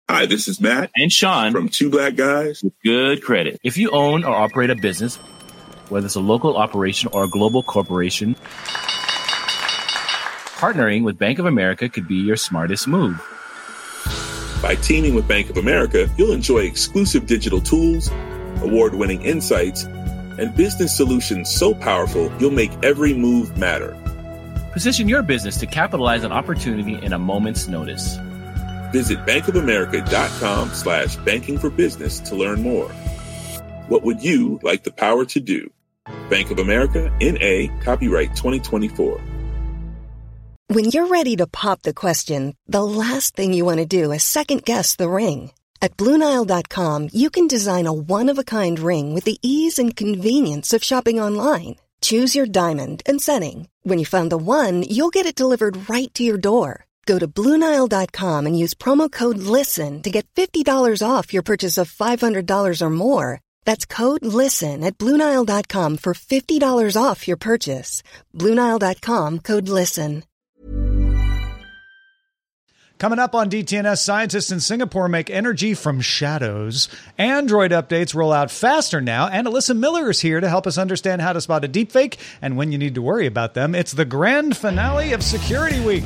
Hi, this is Matt and Sean from Two Black Guys with Good Credit. If you own or operate a business, whether it's a local operation or a global corporation, partnering with Bank of America could be your smartest move. By teaming with Bank of America, you'll enjoy exclusive digital tools, award-winning insights, and business solutions so powerful you'll make every move matter. Position your business to capitalize on opportunity in a moment's notice. Visit bankofamerica.com/banking for business to learn more. What would you like the power to do? Bank of America, N.A., copyright 2024. When you're ready to pop the question, the last thing you want to do is second-guess the ring. At BlueNile.com, you can design a one-of-a-kind ring with the ease and convenience of shopping online. Choose your diamond and setting. When you find the one, you'll get it delivered right to your door. Go to BlueNile.com and use promo code LISTEN to get $50 off your purchase of $500 or more. That's code LISTEN at BlueNile.com for $50 off your purchase. BlueNile.com, code LISTEN. Coming up on DTNS, scientists in Singapore make energy from shadows. Android updates roll out faster now, and Alyssa Miller is here to help us understand how to spot a deepfake and when you need to worry about them. It's the grand finale of Security Week.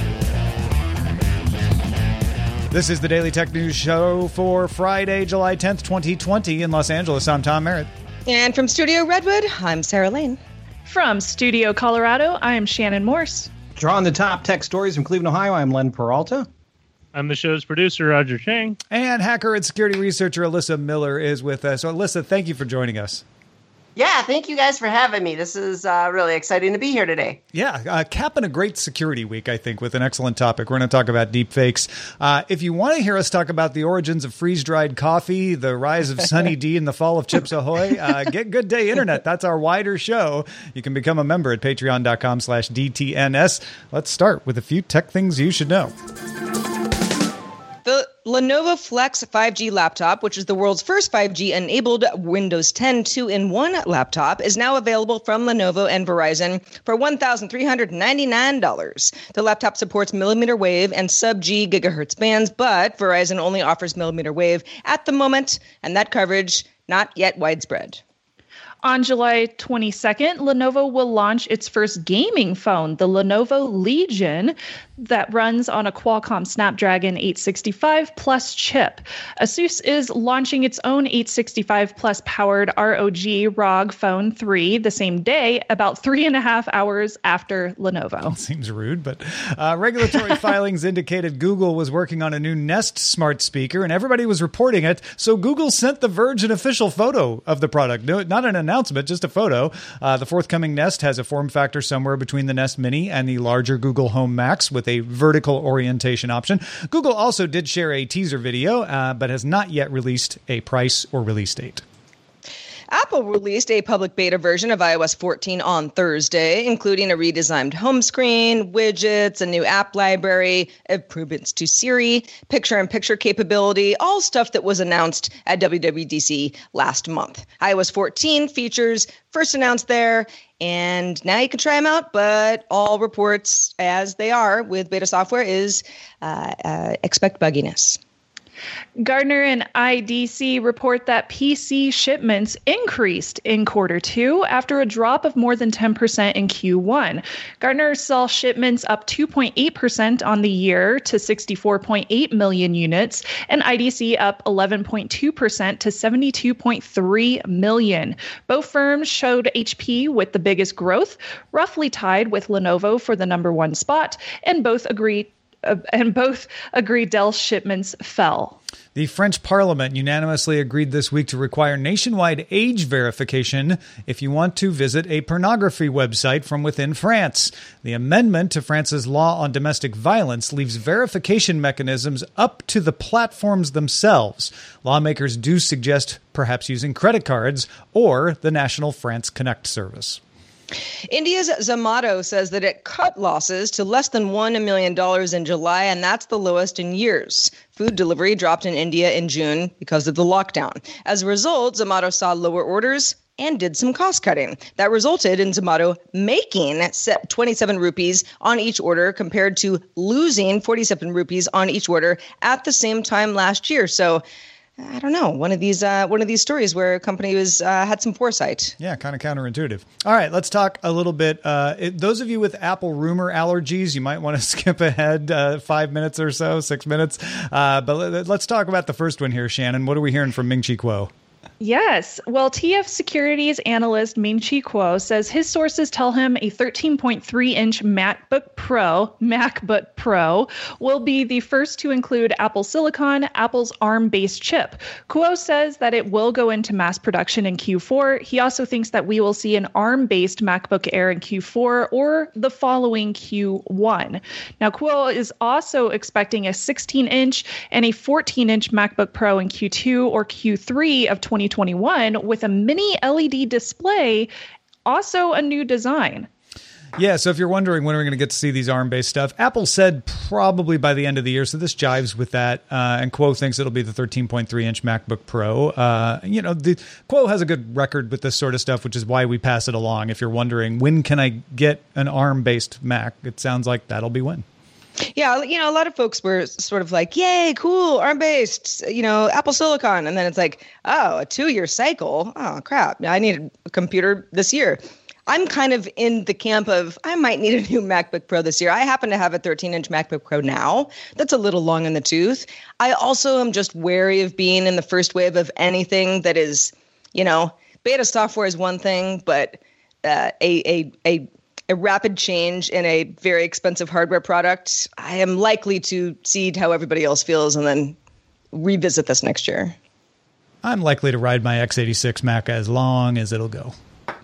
This is the Daily Tech News Show for Friday, July 10th, 2020 in Los Angeles. I'm Tom Merritt. And from Studio Redwood, I'm Sarah Lane. From Studio Colorado, I'm Shannon Morse. Drawing the top tech stories from Cleveland, Ohio, I'm Len Peralta. I'm the show's producer, Roger Chang. And hacker and security researcher Alyssa Miller is with us. So, Alyssa, thank you for joining us. Yeah, thank you guys for having me. This is really exciting to be here today. Yeah, capping a great security week, I think, with an excellent topic. We're going to talk about deepfakes. If you want to hear us talk about the origins of freeze-dried coffee, the rise of Sunny D, and the fall of Chips Ahoy, get Good Day Internet. That's our wider show. You can become a member at patreon.com/DTNS. Let's start with a few tech things you should know. The Lenovo Flex 5G laptop, which is the world's first 5G-enabled Windows 10 2-in-1 laptop, is now available from Lenovo and Verizon for $1,399. The laptop supports millimeter wave and sub-G gigahertz bands, but Verizon only offers millimeter wave at the moment, and that coverage not yet widespread. On July 22nd, Lenovo will launch its first gaming phone, the Lenovo Legion, that runs on a Qualcomm Snapdragon 865 Plus chip. ASUS is launching its own 865 Plus powered ROG Phone 3 the same day, about 3.5 hours after Lenovo. Seems rude, but regulatory filings indicated Google was working on a new Nest smart speaker, and everybody was reporting it. So Google sent The Verge an official photo of the product. No, not an announcement, just a photo. The forthcoming Nest has a form factor somewhere between the Nest Mini and the larger Google Home Max with a vertical orientation option. Google also did share a teaser video, but has not yet released a price or release date. Apple released a public beta version of iOS 14 on Thursday, including a redesigned home screen, widgets, a new app library, improvements to Siri, picture-in-picture capability, all stuff that was announced at WWDC last month. iOS 14 features first announced there, and now you can try them out, but all reports, as they are with beta software, is expect bugginess. Gartner and IDC report that PC shipments increased in quarter two after a drop of more than 10% in Q1. Gartner saw shipments up 2.8% on the year to 64.8 million units, and IDC up 11.2% to 72.3 million. Both firms showed HP with the biggest growth, roughly tied with Lenovo for the number one spot, and both agree Dell shipments fell. The French Parliament unanimously agreed this week to require nationwide age verification if you want to visit a pornography website from within France. The amendment to France's law on domestic violence leaves verification mechanisms up to the platforms themselves. Lawmakers do suggest perhaps using credit cards or the National France Connect service. India's Zomato says that it cut losses to less than $1 million in July, and that's the lowest in years. Food delivery dropped in India in June because of the lockdown. As a result, Zomato saw lower orders, and did some cost cutting. That resulted in Zomato making 27 rupees on each order compared to losing 47 rupees on each order at the same time last year. So I don't know, one of these stories where a company had some foresight. Yeah, kind of counterintuitive. All right, let's talk a little bit. Those of you with Apple rumor allergies, you might want to skip ahead 5 minutes or so, 6 minutes. But let's talk about the first one here, Shannon. What are we hearing from Ming-Chi Kuo? Yes. Well, TF Securities analyst Ming-Chi Kuo says his sources tell him a 13.3-inch MacBook Pro will be the first to include Apple Silicon, Apple's ARM-based chip. Kuo says that it will go into mass production in Q4. He also thinks that we will see an ARM-based MacBook Air in Q4 or the following Q1. Now, Kuo is also expecting a 16-inch and a 14-inch MacBook Pro in Q2 or Q3 of 2021 with a mini LED display, also a new design. Yeah, so if you're wondering when are we going to get to see these ARM-based stuff, Apple said probably by the end of the year, so this jives with that. And Kuo thinks it'll be the 13.3-inch MacBook Pro. Kuo has a good record with this sort of stuff, which is why we pass it along. If you're wondering, when can I get an ARM-based Mac? It sounds like that'll be when. Yeah, a lot of folks were sort of like, yay, cool, ARM-based, Apple Silicon. And then it's like, oh, a 2-year cycle. Oh, crap. I need a computer this year. I'm kind of in the camp of I might need a new MacBook Pro this year. I happen to have a 13-inch MacBook Pro now. That's a little long in the tooth. I also am just wary of being in the first wave of anything that is, beta software is one thing, but a rapid change in a very expensive hardware product, I am likely to see how everybody else feels and then revisit this next year. I'm likely to ride my x86 Mac as long as it'll go.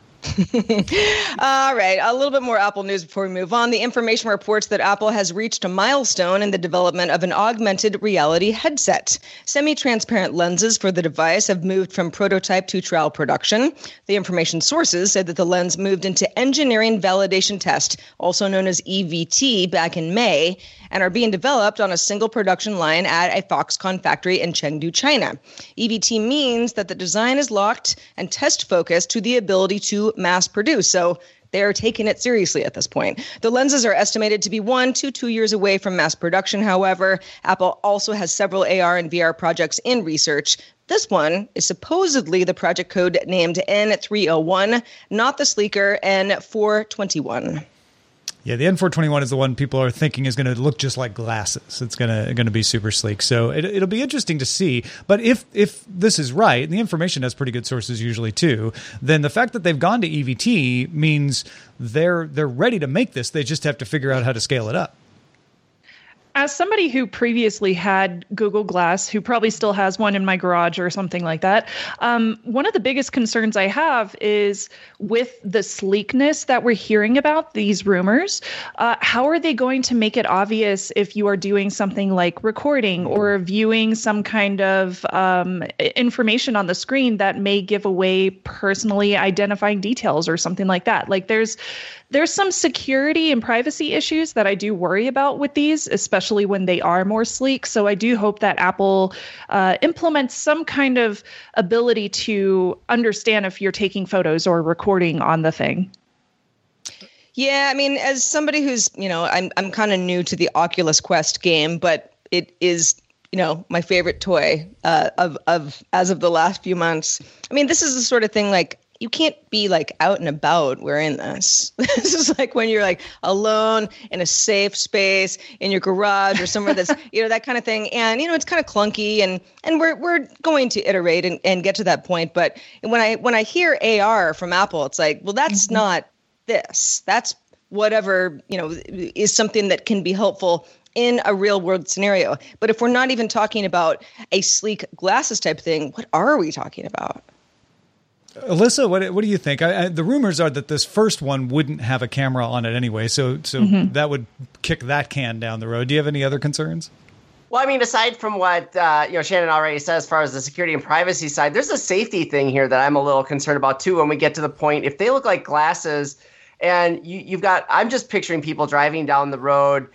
All right, a little bit more Apple news before we move on. The information reports that Apple has reached a milestone in the development of an augmented reality headset. Semi-transparent lenses for the device have moved from prototype to trial production. The information sources said that the lens moved into engineering validation test, also known as EVT, back in May, and are being developed on a single production line at a Foxconn factory in Chengdu, China. EVT means that the design is locked and test-focused to the ability to mass produce. So they're taking it seriously at this point. The lenses are estimated to be 1 to 2 years away from mass production. However, Apple also has several AR and VR projects in research. This one is supposedly the project code named N301, not the sleeker N421. Yeah, the N421 is the one people are thinking is going to look just like glasses. It's going to be super sleek. So it'll be interesting to see. But if this is right, and the information has pretty good sources usually too, then the fact that they've gone to EVT means they're ready to make this. They just have to figure out how to scale it up. As somebody who previously had Google Glass, who probably still has one in my garage or something like that, one of the biggest concerns I have is with the sleekness that we're hearing about, these rumors, how are they going to make it obvious if you are doing something like recording or viewing some kind of information on the screen that may give away personally identifying details or something like that? Like there's some security and privacy issues that I do worry about with these, especially when they are more sleek. So I do hope that Apple implements some kind of ability to understand if you're taking photos or recording on the thing. Yeah, I mean, as somebody who's, I'm kind of new to the Oculus Quest game, but it is, my favorite toy of as of the last few months. I mean, this is the sort of thing like, you can't be like out and about wearing this. This is like when you're like alone in a safe space in your garage or somewhere that's, that kind of thing. And, it's kind of clunky and we're going to iterate and get to that point. But when I hear AR from Apple, it's like, well, that's not this. That's whatever, is something that can be helpful in a real world scenario. But if we're not even talking about a sleek glasses type thing, what are we talking about? Alyssa, what do you think? The rumors are that this first one wouldn't have a camera on it anyway, so that would kick that can down the road. Do you have any other concerns? Well, I mean, aside from what Shannon already said as far as the security and privacy side, there's a safety thing here that I'm a little concerned about too. When we get to the point, if they look like glasses, and you've got, I'm just picturing people driving down the road,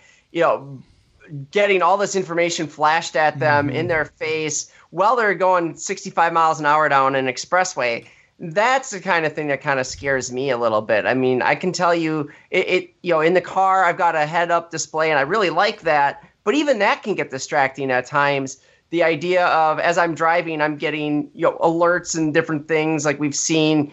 getting all this information flashed at them in their face while they're going 65 miles an hour down an expressway. That's the kind of thing that kind of scares me a little bit. I mean, I can tell you, in the car, I've got a head-up display, and I really like that. But even that can get distracting at times. The idea of, as I'm driving, I'm getting, alerts and different things like we've seen,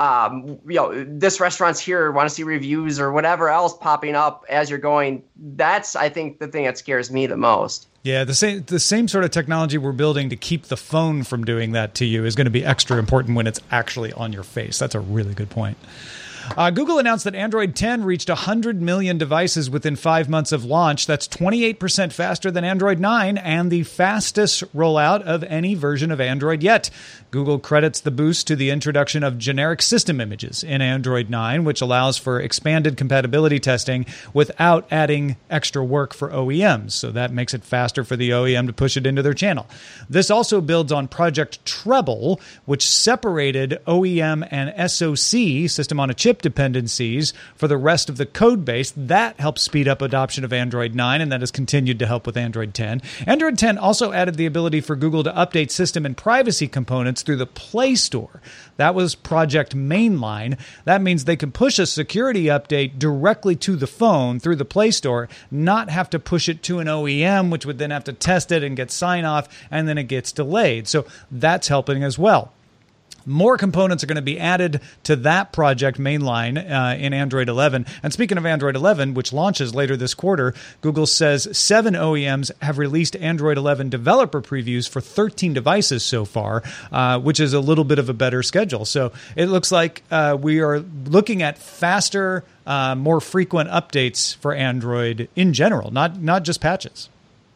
this restaurant's here, want to see reviews or whatever else popping up as you're going. That's, I think, the thing that scares me the most. Yeah, the same sort of technology we're building to keep the phone from doing that to you is going to be extra important when it's actually on your face. That's a really good point. Google announced that Android 10 reached 100 million devices within 5 months of launch. That's 28% faster than Android 9 and the fastest rollout of any version of Android yet. Google credits the boost to the introduction of generic system images in Android 9, which allows for expanded compatibility testing without adding extra work for OEMs. So that makes it faster for the OEM to push it into their channel. This also builds on Project Treble, which separated OEM and SoC, system on a chip dependencies, for the rest of the code base. That helps speed up adoption of Android 9, and that has continued to help with Android 10. Android 10 also added the ability for Google to update system and privacy components through the Play Store. That was Project Mainline. That means they can push a security update directly to the phone through the Play Store, not have to push it to an OEM, which would then have to test it and get sign-off, and then it gets delayed. So that's helping as well. More components are going to be added to that Project Mainline in Android 11. And speaking of Android 11, which launches later this quarter, Google says 7 OEMs have released Android 11 developer previews for 13 devices so far, which is a little bit of a better schedule. So it looks like we are looking at faster, more frequent updates for Android in general, not just patches.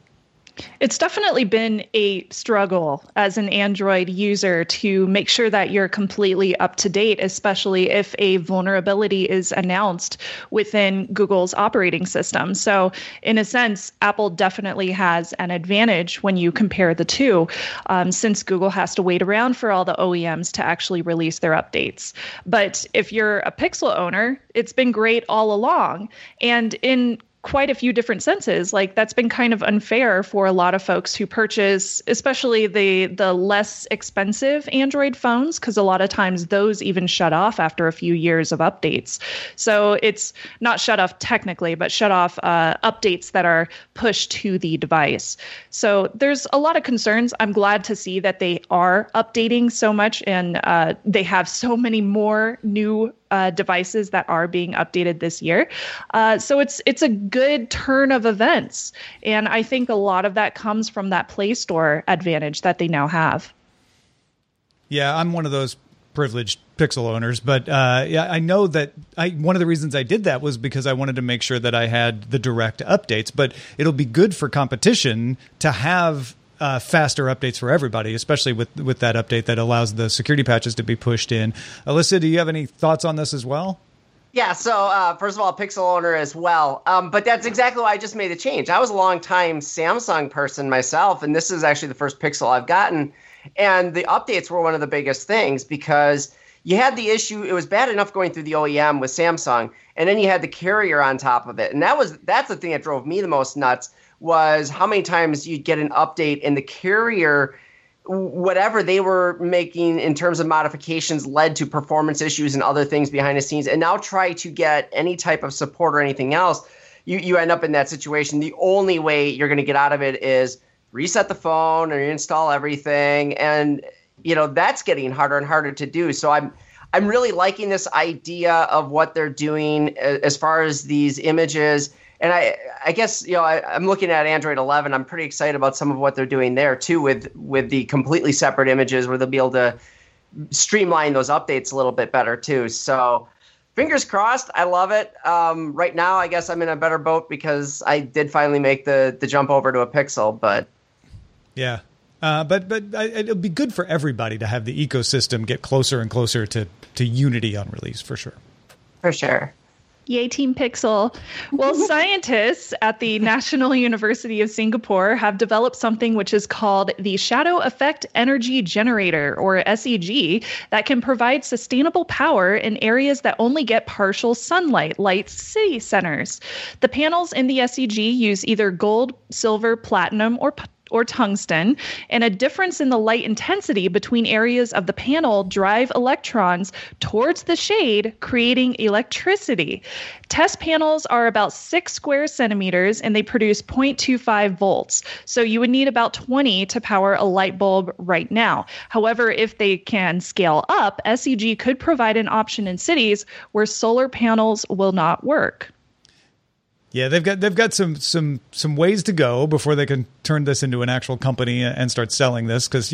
It's definitely been a struggle as an Android user to make sure that you're completely up to date, especially if a vulnerability is announced within Google's operating system. So in a sense, Apple definitely has an advantage when you compare the two, since Google has to wait around for all the OEMs to actually release their updates. But if you're a Pixel owner, it's been great all along. And in quite a few different senses. Like, that's been kind of unfair for a lot of folks who purchase, especially the less expensive Android phones, because a lot of times those even shut off after a few years of updates. So it's not shut off technically, but shut off updates that are pushed to the device. So there's a lot of concerns. I'm glad to see that they are updating so much, and they have so many more new devices that are being updated this year. So it's a good turn of events. And I think a lot of that comes from that Play Store advantage that they now have. Yeah, I'm one of those privileged Pixel owners, but I know that one of the reasons I did that was because I wanted to make sure that I had the direct updates, but it'll be good for competition to have faster updates for everybody, especially with that update that allows the security patches to be pushed in. Alyssa, do you have any thoughts on this as well? Yeah, so first of all, Pixel owner as well. But that's exactly why I just made the change. I was a long-time Samsung person myself, and this is actually the first Pixel I've gotten. And the updates were one of the biggest things because you had the issue, it was bad enough going through the OEM with Samsung, and then you had the carrier on top of it. And that's the thing that drove me the most nuts, was how many times you'd get an update and the carrier, whatever they were making in terms of modifications, led to performance issues and other things behind the scenes. And now try to get any type of support or anything else, you end up in that situation. The only way you're going to get out of it is reset the phone or reinstall everything. And, that's getting harder and harder to do. So I'm really liking this idea of what they're doing as far as these images. And I guess, I'm looking at Android 11. I'm pretty excited about some of what they're doing there, too, with the completely separate images where they'll be able to streamline those updates a little bit better, too. So fingers crossed. I love it. Right now, I guess I'm in a better boat because I did finally make the jump over to a Pixel. But yeah. But it'll be good for everybody to have the ecosystem get closer and closer to unity on release, for sure. For sure. Yay, Team Pixel. Well, scientists at the National University of Singapore have developed something which is called the Shadow Effect Energy Generator, or SEG, that can provide sustainable power in areas that only get partial sunlight, like city centers. The panels in the SEG use either gold, silver, platinum, or or tungsten, and a difference in the light intensity between areas of the panel drive electrons towards the shade, creating electricity. Test panels are about 6 square centimeters, and they produce 0.25 volts. So you would need about 20 to power a light bulb right now. However, if they can scale up, SEG could provide an option in cities where solar panels will not work. Yeah, they've got some ways to go before they can turn this into an actual company and start selling this, because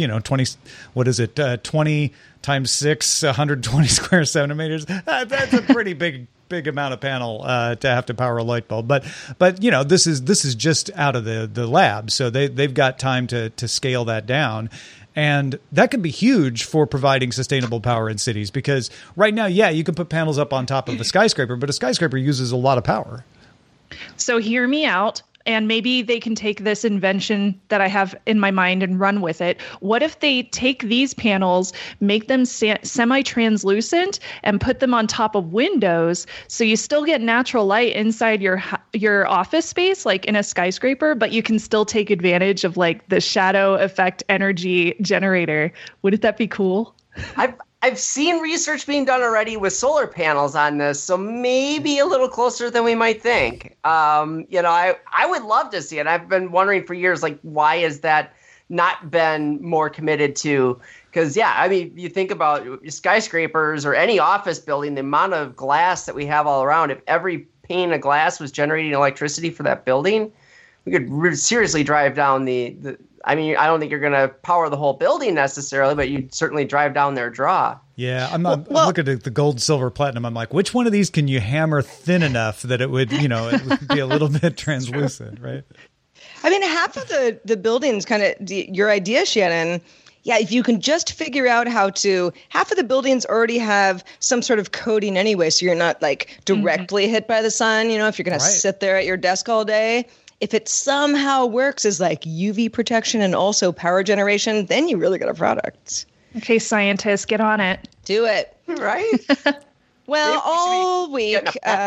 20 times 6, 120 square centimeters. That's a pretty big amount of panel to have to power a light bulb. But this is just out of the lab, so they've got time to scale that down. And that can be huge for providing sustainable power in cities, because right now, yeah, you can put panels up on top of a skyscraper, but a skyscraper uses a lot of power. So hear me out, and maybe they can take this invention that I have in my mind and run with it. What if they take these panels, make them semi-translucent, and put them on top of windows, so you still get natural light inside your office space, like in a skyscraper, but you can still take advantage of like the shadow effect energy generator? Wouldn't that be cool? I've seen research being done already with solar panels on this, so maybe a little closer than we might think. I would love to see it. I've been wondering for years, like, why has that not been more committed to? Because, yeah, I mean, you think about skyscrapers or any office building, the amount of glass that we have all around, if every pane of glass was generating electricity for that building, we could seriously drive down I mean, I don't think you're going to power the whole building necessarily, but you'd certainly drive down their draw. Yeah, I'm looking at the gold, silver, platinum. I'm like, which one of these can you hammer thin enough that it would, it would be a little bit translucent, right? I mean, half of the buildings, kind of your idea, Shannon. Yeah, if you can just figure out half of the buildings already have some sort of coating anyway, so you're not like directly hit by the sun. If you're going to sit there at your desk all day. If it somehow works as like UV protection and also power generation, then you really got a product. Okay, scientists, get on it. Do it. Right? Well, all week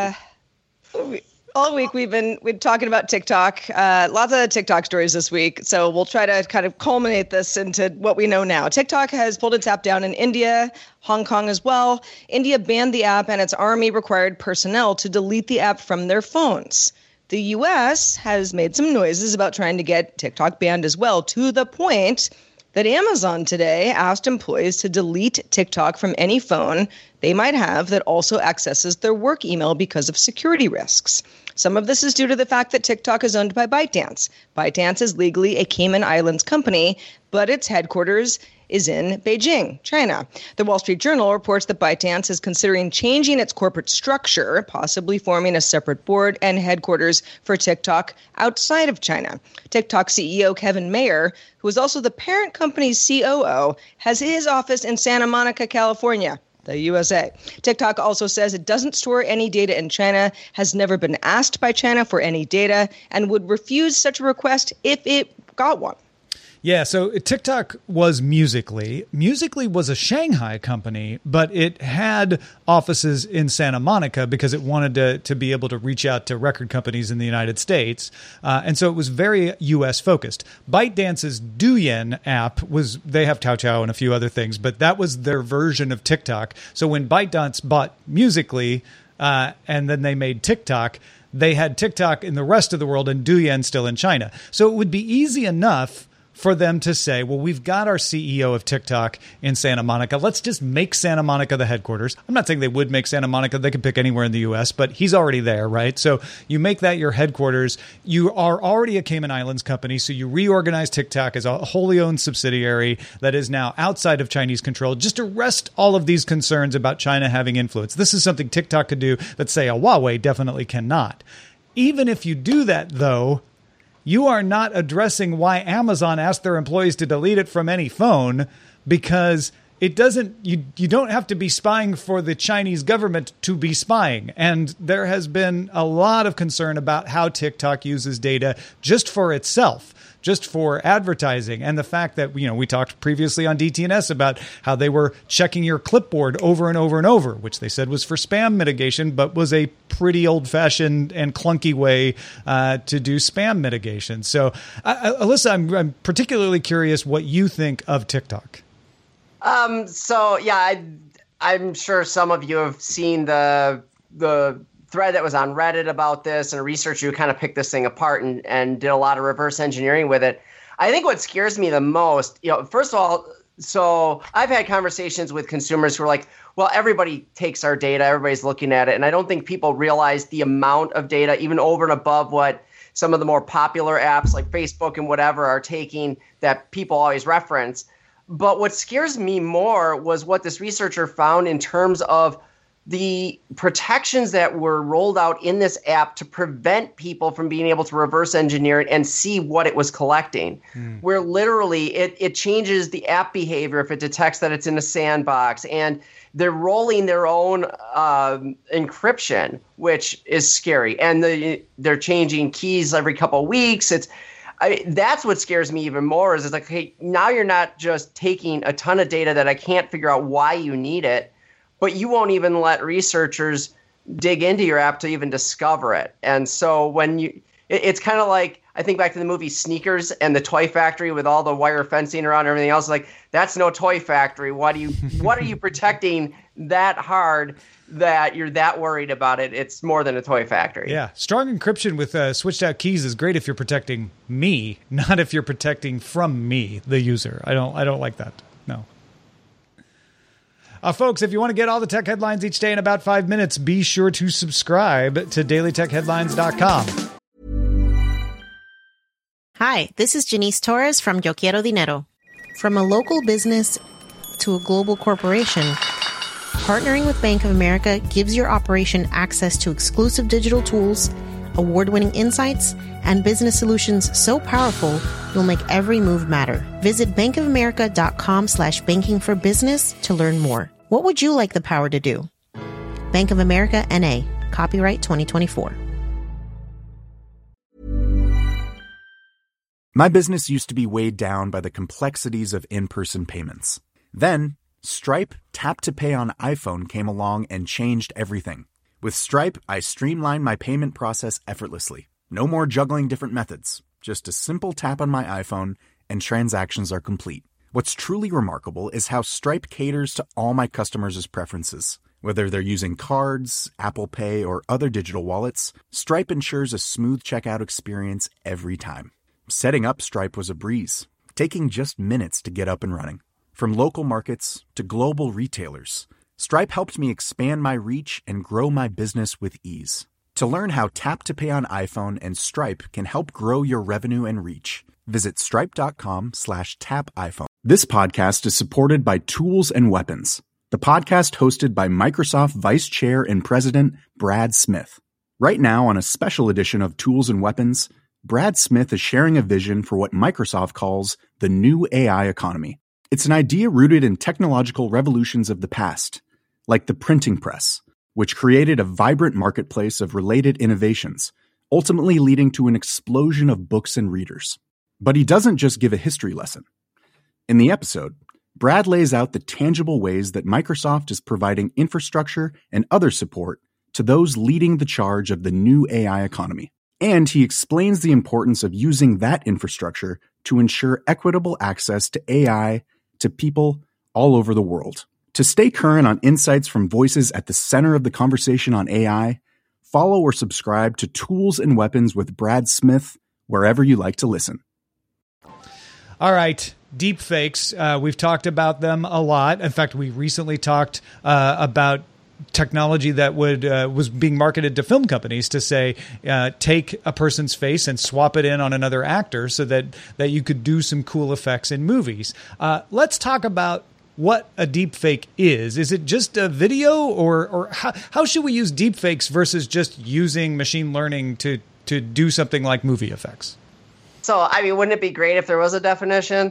we've been talking about TikTok. Lots of TikTok stories this week. So we'll try to kind of culminate this into what we know now. TikTok has pulled its app down in India, Hong Kong as well. India banned the app, and its army required personnel to delete the app from their phones. The U.S. has made some noises about trying to get TikTok banned as well, to the point that Amazon today asked employees to delete TikTok from any phone they might have that also accesses their work email because of security risks. Some of this is due to the fact that TikTok is owned by ByteDance. ByteDance is legally a Cayman Islands company, but its headquarters is in Beijing, China. The Wall Street Journal reports that ByteDance is considering changing its corporate structure, possibly forming a separate board and headquarters for TikTok outside of China. TikTok CEO Kevin Mayer, who is also the parent company's COO, has his office in Santa Monica, California, the USA. TikTok also says it doesn't store any data in China, has never been asked by China for any data, and would refuse such a request if it got one. Yeah, so TikTok was Musical.ly. Musical.ly was a Shanghai company, but it had offices in Santa Monica because it wanted to be able to reach out to record companies in the United States. And so it was very U.S. focused. ByteDance's Douyin app they have Tao Chao and a few other things, but that was their version of TikTok. So when ByteDance bought Musical.ly and then they made TikTok, they had TikTok in the rest of the world and Douyin still in China. So it would be easy enough for them to say, well, we've got our CEO of TikTok in Santa Monica. Let's just make Santa Monica the headquarters. I'm not saying they would make Santa Monica. They could pick anywhere in the U.S., but he's already there, right? So you make that your headquarters. You are already a Cayman Islands company, so you reorganize TikTok as a wholly owned subsidiary that is now outside of Chinese control, just to rest all of these concerns about China having influence. This is something TikTok could do that, say, a Huawei definitely cannot. Even if you do that, though, you are not addressing why Amazon asked their employees to delete it from any phone, because it doesn't. You don't have to be spying for the Chinese government to be spying. And there has been a lot of concern about how TikTok uses data just for itself just for advertising. And the fact that, we talked previously on DTNS about how they were checking your clipboard over and over and over, which they said was for spam mitigation, but was a pretty old-fashioned and clunky way to do spam mitigation. So, Alyssa, I'm particularly curious what you think of TikTok. I'm sure some of you have seen the thread that was on Reddit about this, and a researcher who kind of picked this thing apart and did a lot of reverse engineering with it. I think what scares me the most, first of all, so I've had conversations with consumers who are like, well, everybody takes our data, everybody's looking at it. And I don't think people realize the amount of data, even over and above what some of the more popular apps like Facebook and whatever are taking that people always reference. But what scares me more was what this researcher found in terms of the protections that were rolled out in this app to prevent people from being able to reverse engineer it and see what it was collecting. Where literally it changes the app behavior if it detects that it's in a sandbox. And they're rolling their own encryption, which is scary. And they're changing keys every couple of weeks. That's what scares me even more is it's like, hey, now you're not just taking a ton of data that I can't figure out why you need it, but you won't even let researchers dig into your app to even discover it. And so it's kind of like, I think back to the movie Sneakers and the toy factory with all the wire fencing around and everything else. Like, that's no toy factory. What are you protecting that hard that you're that worried about it? It's more than a toy factory. Yeah. Strong encryption with switched out keys is great if you're protecting me, not if you're protecting from me, the user. I don't like that. No. Folks, if you want to get all the tech headlines each day in about 5 minutes, be sure to subscribe to dailytechheadlines.com. Hi, this is Janice Torres from Yo Quiero Dinero. From a local business to a global corporation, partnering with Bank of America gives your operation access to exclusive digital tools, award-winning insights, and business solutions so powerful you'll make every move matter. Visit bankofamerica.com/banking for business to learn more. What would you like the power to do? Bank of America, N.A. Copyright 2024. My business used to be weighed down by the complexities of in-person payments. Then, Stripe Tap to Pay on iPhone came along and changed everything. With Stripe, I streamlined my payment process effortlessly. No more juggling different methods. Just a simple tap on my iPhone and transactions are complete. What's truly remarkable is how Stripe caters to all my customers' preferences. Whether they're using cards, Apple Pay, or other digital wallets, Stripe ensures a smooth checkout experience every time. Setting up Stripe was a breeze, taking just minutes to get up and running. From local markets to global retailers, Stripe helped me expand my reach and grow my business with ease. To learn how Tap to Pay on iPhone and Stripe can help grow your revenue and reach, visit stripe.com/tapiphone. This podcast is supported by Tools and Weapons, the podcast hosted by Microsoft Vice Chair and President Brad Smith. Right now, on a special edition of Tools and Weapons, Brad Smith is sharing a vision for what Microsoft calls the new AI economy. It's an idea rooted in technological revolutions of the past, like the printing press, which created a vibrant marketplace of related innovations, ultimately leading to an explosion of books and readers. But he doesn't just give a history lesson. In the episode, Brad lays out the tangible ways that Microsoft is providing infrastructure and other support to those leading the charge of the new AI economy. And he explains the importance of using that infrastructure to ensure equitable access to AI to people all over the world. To stay current on insights from voices at the center of the conversation on AI, follow or subscribe to Tools and Weapons with Brad Smith wherever you like to listen. All right. Deep fakes. We've talked about them a lot. In fact, we recently talked about technology that was being marketed to film companies to say, take a person's face and swap it in on another actor so that you could do some cool effects in movies. Let's talk about what a deep fake is. Is it just a video, or how should we use deep fakes versus just using machine learning to do something like movie effects? So, I mean, wouldn't it be great if there was a definition?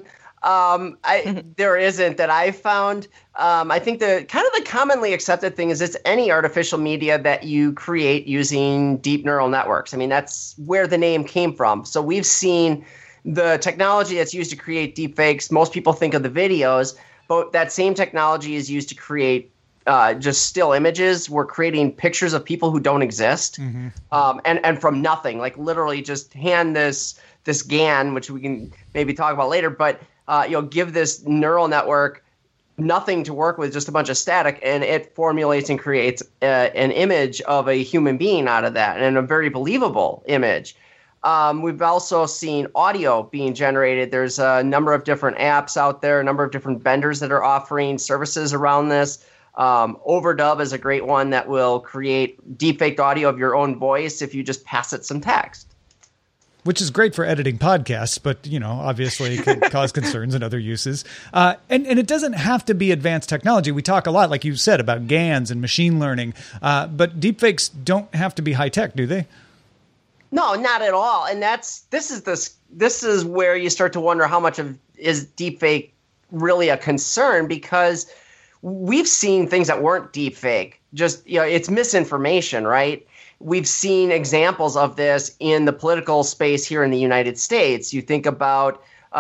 There isn't that I've found. I think the commonly accepted thing is it's any artificial media that you create using deep neural networks. I mean, that's where the name came from. So we've seen the technology that's used to create deepfakes, most people think of the videos, but that same technology is used to create just still images. We're creating pictures of people who don't exist, and from nothing, like literally just hand this GAN, which we can maybe talk about later, but give this neural network nothing to work with, just a bunch of static, and it formulates and creates an image of a human being out of that, and a very believable image. We've also seen audio being generated. There's a number of different apps out there, a number of different vendors that are offering services around this. Overdub is a great one that will create deepfaked audio of your own voice if you just pass it some text. Which is great for editing podcasts, but, obviously it could cause concerns and other uses. And it doesn't have to be advanced technology. We talk a lot, like you said, about GANs and machine learning, but deepfakes don't have to be high tech, do they? No, not at all. And this is where you start to wonder how much is deepfake really a concern, because we've seen things that weren't deepfake. Just, it's misinformation, right? We've seen examples of this in the political space here in the United States. You think about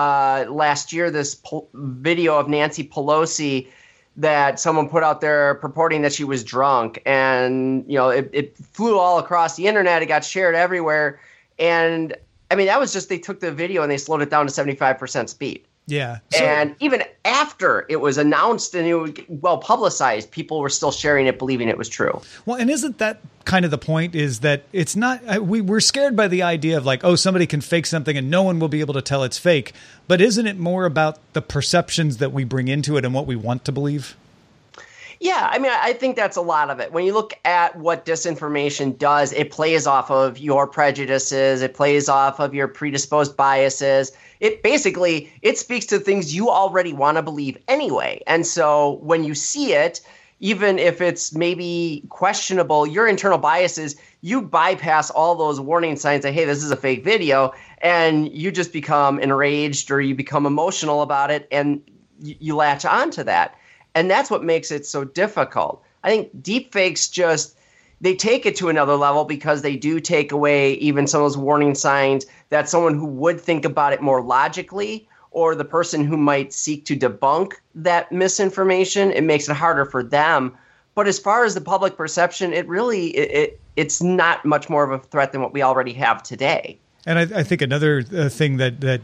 last year, this video of Nancy Pelosi that someone put out there purporting that she was drunk. And, it flew all across the internet. It got shared everywhere. And, I mean, that was just, they took the video and they slowed it down to 75% speed. Yeah. And even after it was announced and it was well publicized, people were still sharing it, believing it was true. Well, and isn't that kind of the point, is that it's not, we're scared by the idea of like, oh, somebody can fake something and no one will be able to tell it's fake. But isn't it more about the perceptions that we bring into it and what we want to believe? Yeah, I mean, I think that's a lot of it. When you look at what disinformation does, it plays off of your prejudices. It plays off of your predisposed biases. It speaks to things you already want to believe anyway. And so when you see it, even if it's maybe questionable, your internal biases, you bypass all those warning signs that, hey, this is a fake video, and you just become enraged or you become emotional about it, and you latch onto that. And that's what makes it so difficult. I think deepfakes they take it to another level because they do take away even some of those warning signs that someone who would think about it more logically, or the person who might seek to debunk that misinformation, it makes it harder for them. But as far as the public perception, it's not much more of a threat than what we already have today. And I think another thing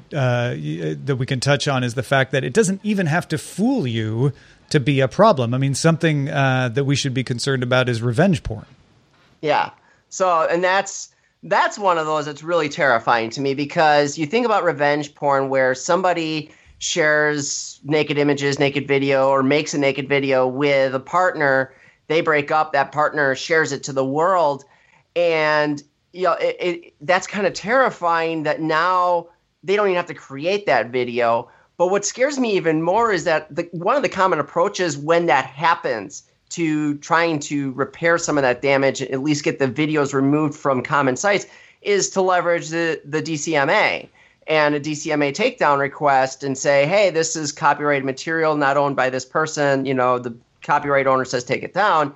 that we can touch on is the fact that it doesn't even have to fool you to be a problem. I mean, something that we should be concerned about is revenge porn. Yeah. So, and that's one of those that's really terrifying to me, because you think about revenge porn where somebody shares naked images, naked video, or makes a naked video with a partner. They break up, that partner shares it to the world. And, that's kind of terrifying that now they don't even have to create that video. But what scares me even more is that one of the common approaches when that happens to trying to repair some of that damage, at least get the videos removed from common sites, is to leverage the DCMA and a DCMA takedown request and say, hey, this is copyrighted material not owned by this person. The copyright owner says take it down.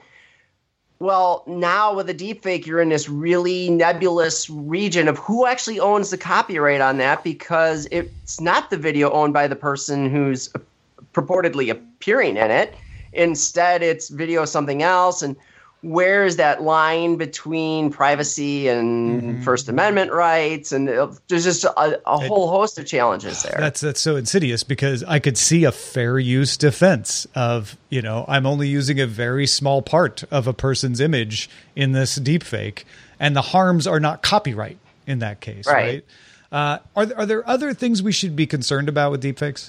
Well, now with a deepfake, you're in this really nebulous region of who actually owns the copyright on that, because it's not the video owned by the person who's purportedly appearing in it. Instead, it's video of something else. And where is that line between privacy and First Amendment rights? And there's just a whole host of challenges there. That's so insidious, because I could see a fair use defense of, I'm only using a very small part of a person's image in this deepfake, and the harms are not copyright in that case, right? Are there other things we should be concerned about with deepfakes?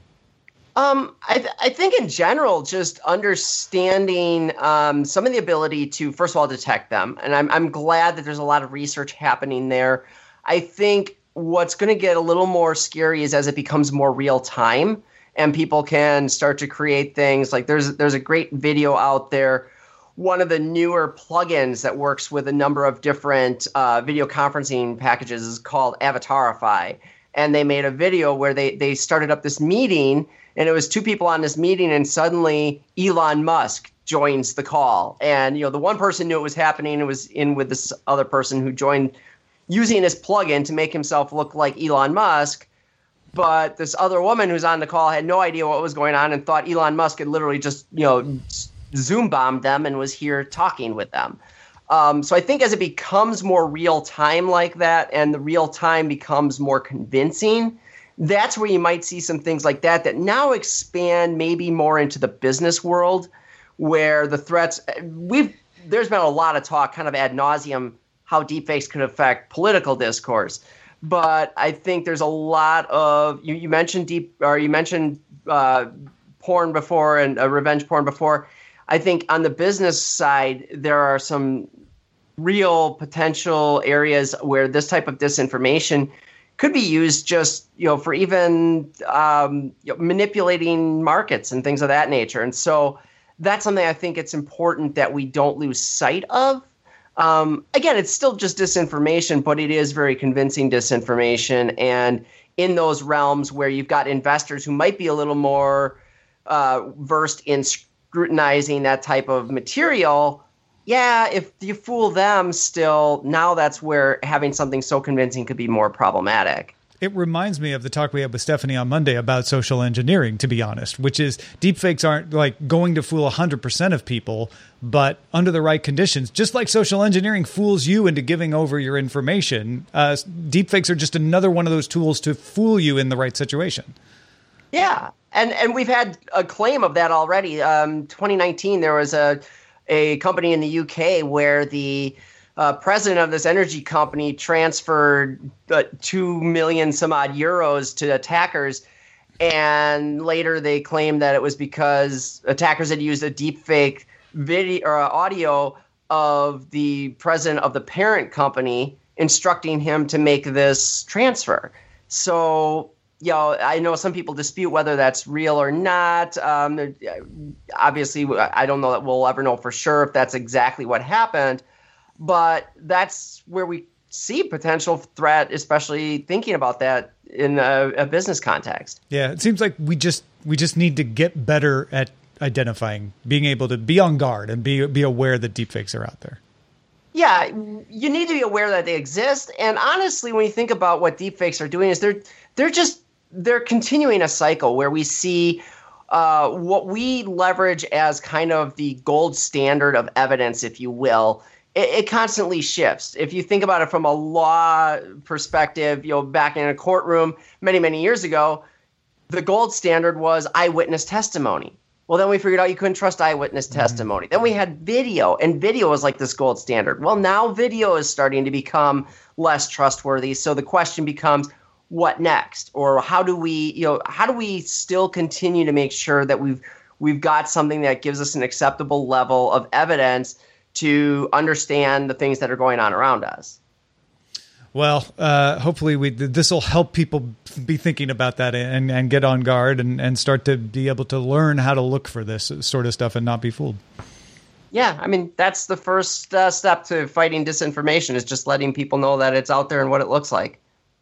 I think in general, just understanding some of the ability to, first of all, detect them. And I'm glad that there's a lot of research happening there. I think what's going to get a little more scary is as it becomes more real time and people can start to create things. Like there's a great video out there. One of the newer plugins that works with a number of different video conferencing packages is called Avatarify. And they made a video where they started up this meeting, and it was two people on this meeting, and suddenly Elon Musk joins the call. And, the one person knew it was happening and was in with this other person who joined using his plugin to make himself look like Elon Musk. But this other woman who's on the call had no idea what was going on and thought Elon Musk had literally just, Zoom bombed them and was here talking with them. So I think as it becomes more real time like that, and the real time becomes more convincing, that's where you might see some things like that now expand maybe more into the business world, where the threats there's been a lot of talk kind of ad nauseum how deepfakes could affect political discourse. But I think there's a lot of you mentioned porn before and revenge porn before. I think on the business side, there are some real potential areas where this type of disinformation could be used just, for even manipulating markets and things of that nature. And so that's something I think it's important that we don't lose sight of. Again, it's still just disinformation, but it is very convincing disinformation. And in those realms where you've got investors who might be a little more versed in scrutinizing that type of material, if you fool them still, now that's where having something so convincing could be more problematic. It reminds me of the talk we had with Stephanie on Monday about social engineering, to be honest, which is deepfakes aren't like going to fool 100% of people, but under the right conditions, just like social engineering fools you into giving over your information, deepfakes are just another one of those tools to fool you in the right situation. Yeah. And we've had a claim of that already. 2019, there was a company in the UK where the president of this energy company transferred 2 million some odd euros to attackers. And later they claimed that it was because attackers had used a deepfake video or audio of the president of the parent company instructing him to make this transfer. So, I know some people dispute whether that's real or not. Obviously, I don't know that we'll ever know for sure if that's exactly what happened. But that's where we see potential threat, especially thinking about that in a business context. Yeah, it seems like we just need to get better at identifying, being able to be on guard and be aware that deepfakes are out there. Yeah, you need to be aware that they exist. And honestly, when you think about what deepfakes are doing, is they're continuing a cycle where we see what we leverage as kind of the gold standard of evidence, if you will. It constantly shifts. If you think about it from a law perspective, back in a courtroom many, many years ago, the gold standard was eyewitness testimony. Well, then we figured out you couldn't trust eyewitness testimony. Then we had video, and video was like this gold standard. Well, now video is starting to become less trustworthy. So the question becomes, what next? Or how do we still continue to make sure that we've got something that gives us an acceptable level of evidence to understand the things that are going on around us? Well, hopefully this will help people be thinking about that and get on guard and start to be able to learn how to look for this sort of stuff and not be fooled. Yeah, I mean, that's the first step to fighting disinformation, is just letting people know that it's out there and what it looks like.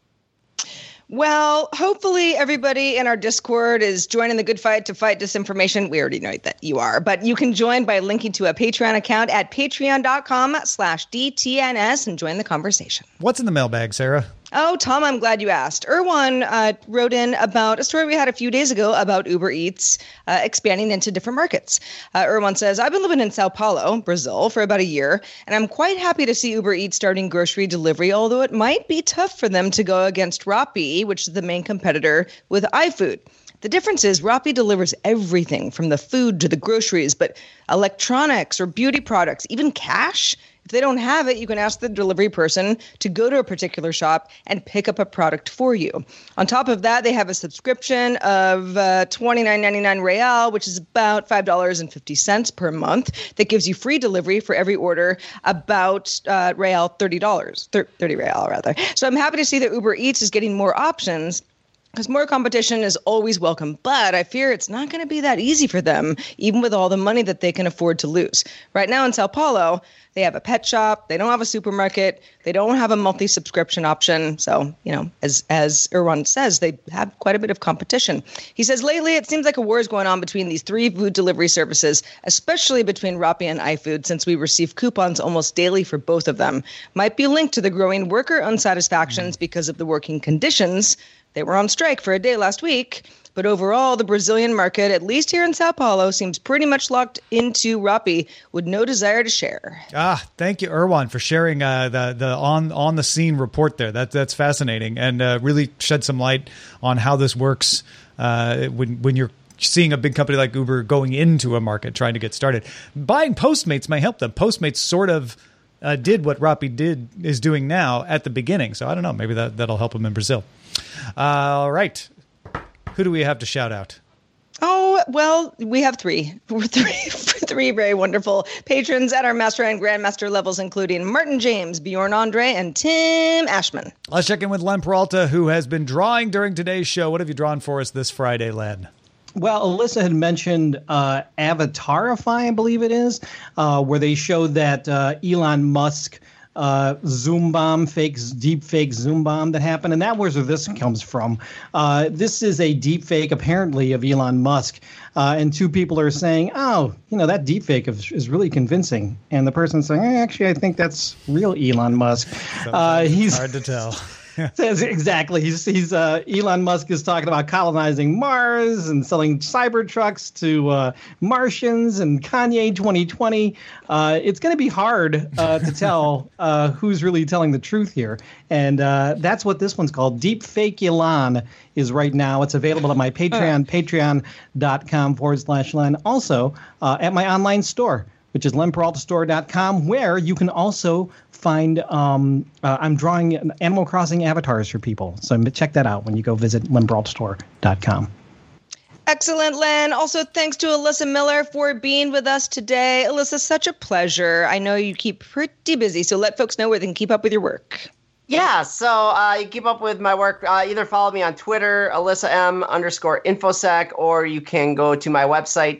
Well, hopefully everybody in our Discord is joining the good fight to fight disinformation. We already know that you are, but you can join by linking to a Patreon account at patreon.com/DTNS and join the conversation. What's in the mailbag, Sarah? Oh, Tom, I'm glad you asked. Erwan wrote in about a story we had a few days ago about Uber Eats expanding into different markets. Erwan says, I've been living in Sao Paulo, Brazil, for about a year, and I'm quite happy to see Uber Eats starting grocery delivery, although it might be tough for them to go against Rappi, which is the main competitor with iFood. The difference is Rappi delivers everything from the food to the groceries, but electronics or beauty products, even cash, if they don't have it, you can ask the delivery person to go to a particular shop and pick up a product for you. On top of that, they have a subscription of $29.99 real, which is about $5.50 per month, that gives you free delivery for every order, about real $30, 30 real rather. So I'm happy to see that Uber Eats is getting more options. because more competition is always welcome, but I fear it's not going to be that easy for them, even with all the money that they can afford to lose. Right now in Sao Paulo, they have a pet shop, they don't have a supermarket, they don't have a monthly subscription option. So, as Erwan says, they have quite a bit of competition. He says, lately it seems like a war is going on between these 3 food delivery services, especially between Rappi and iFood, since we receive coupons almost daily for both of them. Might be linked to the growing worker unsatisfactions because of the working conditions. They were on strike for a day last week. But overall, the Brazilian market, at least here in Sao Paulo, seems pretty much locked into Rappi with no desire to share. Thank you, Erwan, for sharing the on the scene report there. That's fascinating and really shed some light on how this works when you're seeing a big company like Uber going into a market trying to get started. Buying Postmates may help them. Postmates sort of did what Rappi is doing now at the beginning. So I don't know. Maybe that'll help them in Brazil. All right. Who do we have to shout out? Oh, well, we have 3. Three very wonderful patrons at our Master and Grandmaster levels, including Martin James, Bjorn Andre, and Tim Ashman. Let's check in with Len Peralta, who has been drawing during today's show. What have you drawn for us this Friday, Len? Well, Alyssa had mentioned Avatarify, I believe it is, where they showed that Elon Musk Zoom bomb, deep fake Zoom bomb that happened. And that was where this comes from. This is a deep fake, apparently, of Elon Musk. And 2 people are saying, that deep fake is really convincing. And the person's saying, actually, I think that's real Elon Musk. He's hard to tell. Exactly. He's Elon Musk is talking about colonizing Mars and selling Cybertrucks to Martians and Kanye 2020. It's going to be hard to tell who's really telling the truth here. And that's what this one's called. Deep Fake Elon is right now. It's available at my Patreon, patreon.com/Len. Also at my online store, which is lenperaltastore.com, where you can also find I'm drawing Animal Crossing avatars for people. So check that out when you go visit lenperaltastore.com. Excellent, Len. Also, thanks to Alyssa Miller for being with us today. Alyssa, such a pleasure. I know you keep pretty busy, so let folks know where they can keep up with your work. Yeah, so you keep up with my work. Either follow me on Twitter, AlyssaM_infosec, or you can go to my website,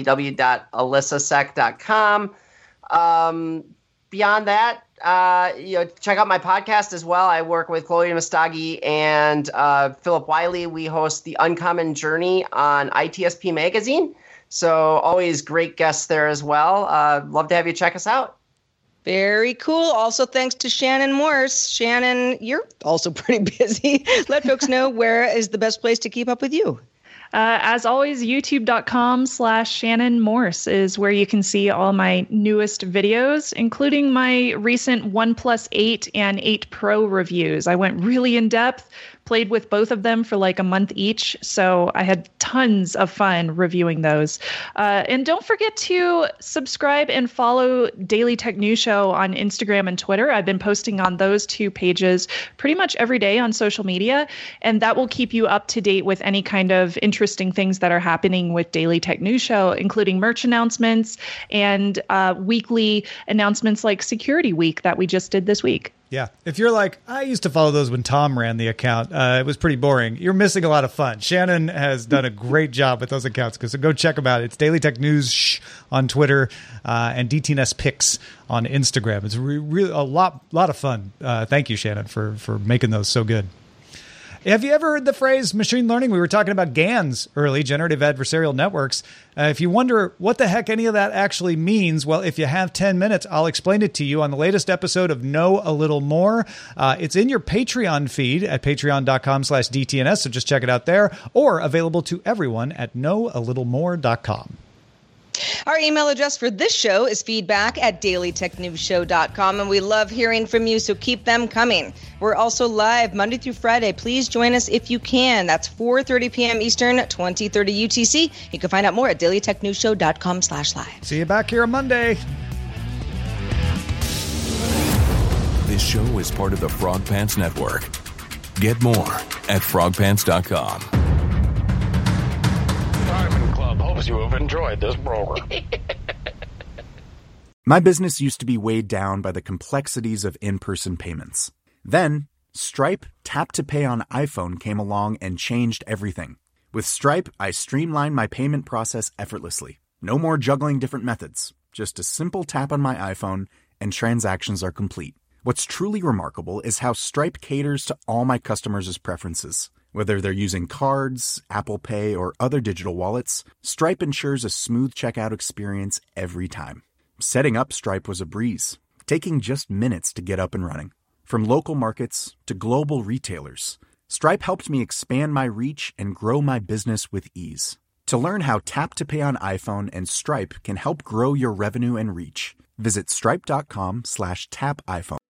www.alyssasec.com. Beyond that, check out my podcast as well. I work with Chloe Mastagi and Philip Wiley. We host The Uncommon Journey on ITSP Magazine. So always great guests there as well. Love to have you check us out. Very cool. Also, thanks to Shannon Morse. Shannon, you're also pretty busy. Let folks know where is the best place to keep up with you. As always, youtube.com/Shannon Morse is where you can see all my newest videos, including my recent OnePlus 8 and 8 Pro reviews. I went really in depth, played with both of them for like a month each. So I had tons of fun reviewing those. And don't forget to subscribe and follow Daily Tech News Show on Instagram and Twitter. I've been posting on those 2 pages pretty much every day on social media. And that will keep you up to date with any kind of interesting things that are happening with Daily Tech News Show, including merch announcements and weekly announcements like Security Week that we just did this week. Yeah. If you're like, I used to follow those when Tom ran the account, it was pretty boring, you're missing a lot of fun. Shannon has done a great job with those accounts, so go check them out. It's Daily Tech News on Twitter and DTNS Picks on Instagram. It's really a lot of fun. Thank you, Shannon, for making those so good. Have you ever heard the phrase machine learning? We were talking about GANs early, generative adversarial networks. If you wonder what the heck any of that actually means, well, if you have 10 minutes, I'll explain it to you on the latest episode of Know a Little More. It's in your Patreon feed at patreon.com/DTNS, so just check it out there, or available to everyone at knowalittlemore.com. Our email address for this show is feedback@dailytechnewsshow.com, and we love hearing from you, so keep them coming. We're also live Monday through Friday. Please join us if you can. That's 4:30 p.m. Eastern, 2030 UTC. You can find out more at dailytechnewsshow.com/live. See you back here on Monday. This show is part of the Frog Pants Network. Get more at frogpants.com. Hopes you have enjoyed this program. My business used to be weighed down by the complexities of in-person payments. Then, Stripe Tap to Pay on iPhone came along and changed everything. With Stripe, I streamlined my payment process effortlessly. No more juggling different methods. Just a simple tap on my iPhone and transactions are complete. What's truly remarkable is how Stripe caters to all my customers' preferences. Whether they're using cards, Apple Pay, or other digital wallets, Stripe ensures a smooth checkout experience every time. Setting up Stripe was a breeze, taking just minutes to get up and running. From local markets to global retailers, Stripe helped me expand my reach and grow my business with ease. To learn how Tap to Pay on iPhone and Stripe can help grow your revenue and reach, visit stripe.com/tapiphone.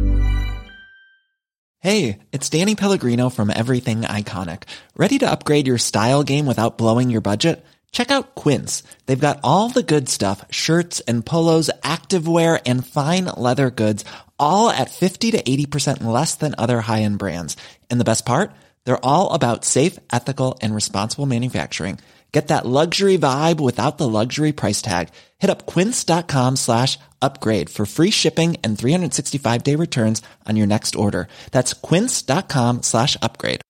Hey, it's Danny Pellegrino from Everything Iconic. Ready to upgrade your style game without blowing your budget? Check out Quince. They've got all the good stuff, shirts and polos, activewear, and fine leather goods, all at 50 to 80% less than other high-end brands. And the best part? They're all about safe, ethical, and responsible manufacturing. Get that luxury vibe without the luxury price tag. Hit up quince.com/upgrade for free shipping and 365-day returns on your next order. That's quince.com/upgrade.